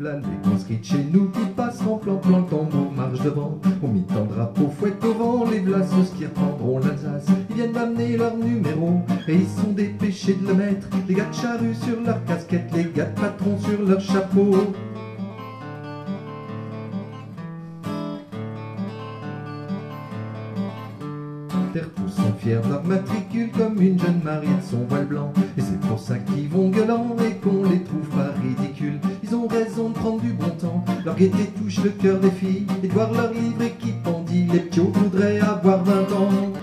V'là les conscrits de chez nous qui passent en plan-plan, le tambour marche devant. On mit un drapeau fouette au vent, les vlassos qui reprendront l'Alsace. Ils viennent m'amener leur numéro et ils sont dépêchés de le mettre. Les gars de charrue sur leur casquette, les gars de patron sur leur chapeau. Tous sont fiers de leur matricule comme une jeune mariée de son voile blanc. Et c'est pour ça qu'ils vont gueulant et qu'on les trouve pas ridicules. Ils ont raison de prendre du bon temps, leur gaieté touche le cœur des filles. Et de voir leur livre équipe bandit, les ptios voudraient avoir 20 ans.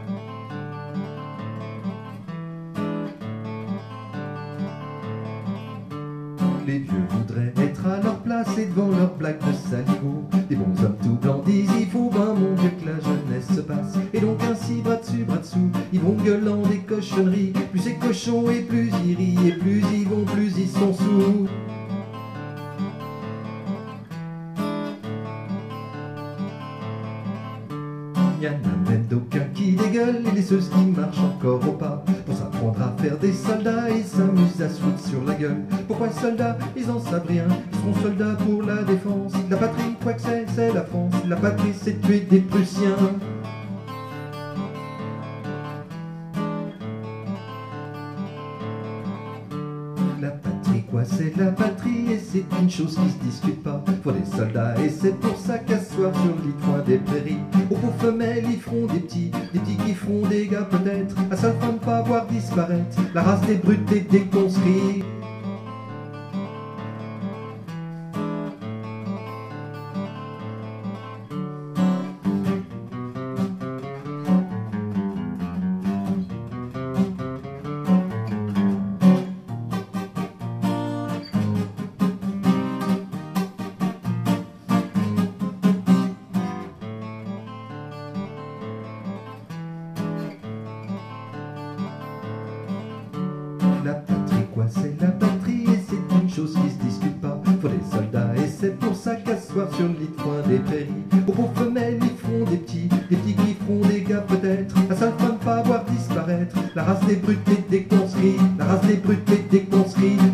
Les vieux voudraient être à leur place et devant leur blague de saligo. Les bons hommes tout blancs disent il faut ben mon Dieu que la jeunesse se passe. Et donc ainsi bras dessus bras dessous, ils vont gueulant des cochonneries. Plus c'est cochon et plus ils rient, et plus ils vont plus ils sont sous. Y'en a même d'aucuns qui dégueulent et les ceux qui marchent encore au pas pour s'apprendre à faire des soldats et s'amusent à se foutre sur la gueule. Pourquoi soldats? Ils en savent rien, ils seront soldats pour la défense. La patrie, quoi que c'est la France. La patrie, c'est tuer des Prussiens. La patrie, quoi, c'est la patrie et c'est une chose qui se discute pas. Faut des soldats et c'est pour ça qu'asseoir sur le lit de foin des prairies. Aux pauvres femelles, ils feront des petits qui feront des gars peut-être. À seule fin de pas voir disparaître la race des brutes et des conscrits. La patrie, quoi, c'est la patrie et c'est une chose qui se discute pas. Faut des soldats et c'est pour ça qu'asseoir sur le lit de foin des prairies. Aux pauvres femelles, ils feront des petits qui feront des gars peut-être. À seule fin de pas voir disparaître la race des brutes et des conscrits. La race des brutes et des conscrits.